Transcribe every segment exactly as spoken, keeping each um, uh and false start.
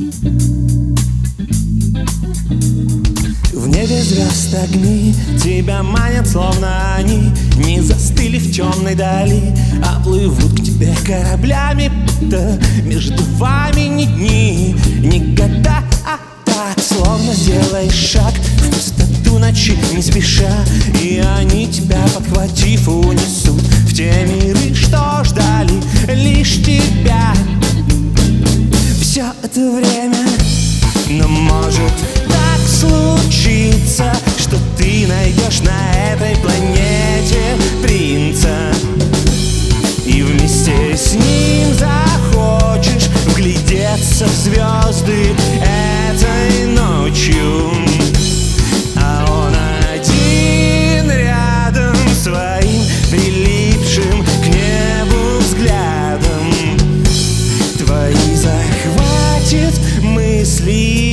В небе звезд огни тебя манят, словно они не застыли в темной дали, а плывут к тебе кораблями, будто между вами ни дни, ни года, а так, словно сделаешь шаг в пустоту ночи не спеша, и они тебя, подхватив, унесут в те миры, что ждали лишь тебя все это время. Но может так случиться, что ты найдешь на этой планете принца, и вместе с ним захочешь вглядеться в звезды этой ночью, а он один рядом своим прилипшим к небу взглядом твои захватит мысли.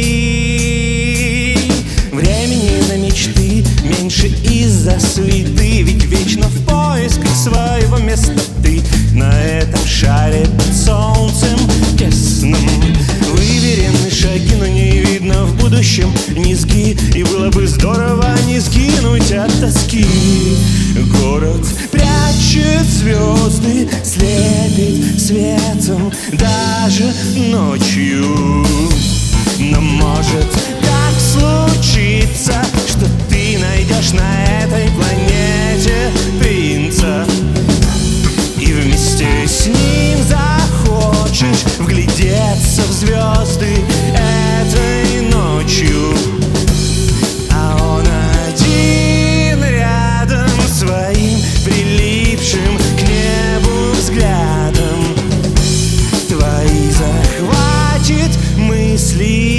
Времени на мечты меньше из-за суеты, ведь вечно в поисках своего места ты на этом шаре под солнцем тесным. Выверены шаги, но не видно в будущем низги, и было бы здорово не сгинуть от тоски. Город прячет звезды, слепит светом даже ночью. Но может так случиться, что ты найдешь на этой планете принца, и вместе с ним захочешь вглядеться в звезды этой ночью, а он один рядом своим прилипшим к небу взглядом твои захватит мысли.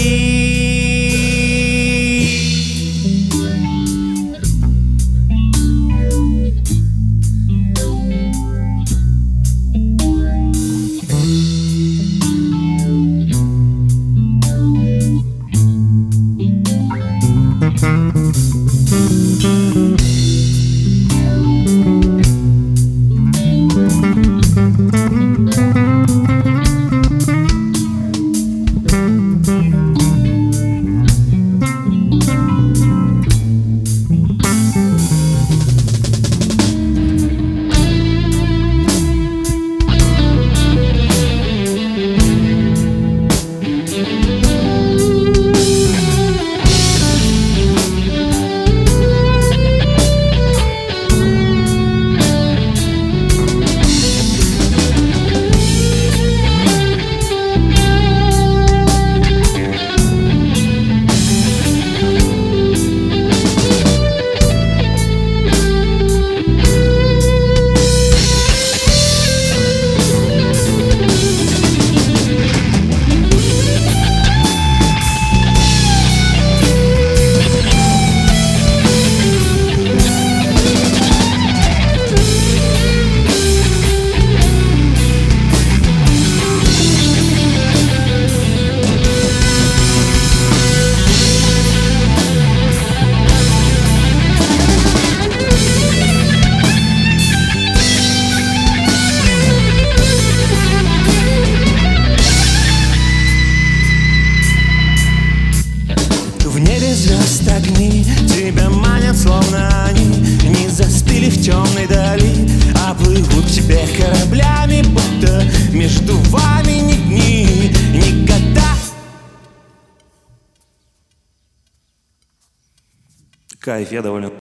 В небе звезд огни тебя манят, словно они не застыли в темной дали, а плывут к тебе кораблями, будто между вами ни дни, ни года. Кайф, я доволен.